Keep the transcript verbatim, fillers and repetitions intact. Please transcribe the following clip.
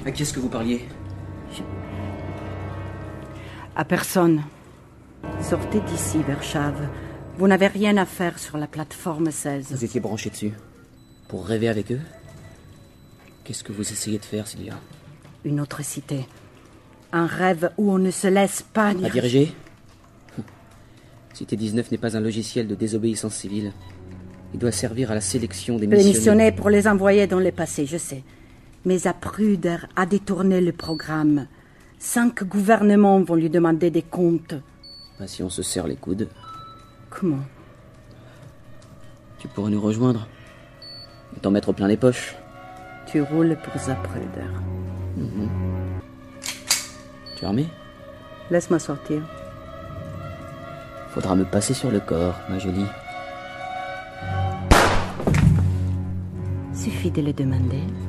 À qui est-ce que vous parliez? Je... À personne. Sortez d'ici, Verschave. Vous n'avez rien à faire sur la plateforme seize. Vous étiez branché dessus? Pour rêver avec eux? Qu'est-ce que vous essayez de faire, Sylvia? Une autre cité. Un rêve où on ne se laisse pas diriger. À diriger? Cité dix-neuf n'est pas un logiciel de désobéissance civile. Il doit servir à la sélection des missionnaires. Missionnaires pour les envoyer dans le passé, je sais. Mais Zapruder a détourné le programme. Cinq gouvernements vont lui demander des comptes. Bah, si on se serre les coudes. Comment? Tu pourrais nous rejoindre et t'en mettre plein les poches. Tu roules pour Zapruder. Mm-hmm. Tu es armé? Laisse-moi sortir. Faudra me passer sur le corps, ma jolie. Suffit de le demander.